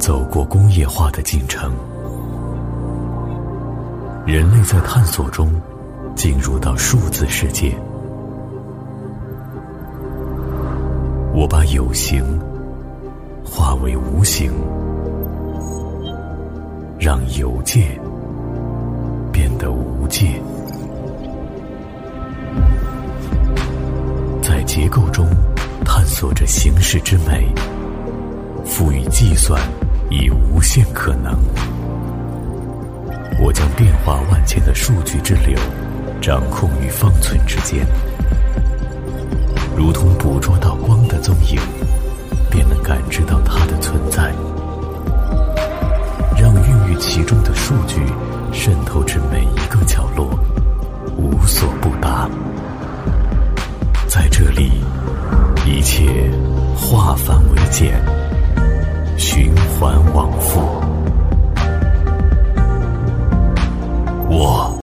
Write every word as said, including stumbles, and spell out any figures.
走过工业化的进程，人类在探索中进入到数字世界。我把有形化为无形，让有界变得无界。在结构中探索着形式之美，赋予计算以无限可能。我将变化万千的数据之流掌控于方寸之间，如同捕捉到光的踪影，便能感知到它的存在，让孕育其中的数据渗透至每一个角落，无所不达。在这里，一切化繁为简，循环往复。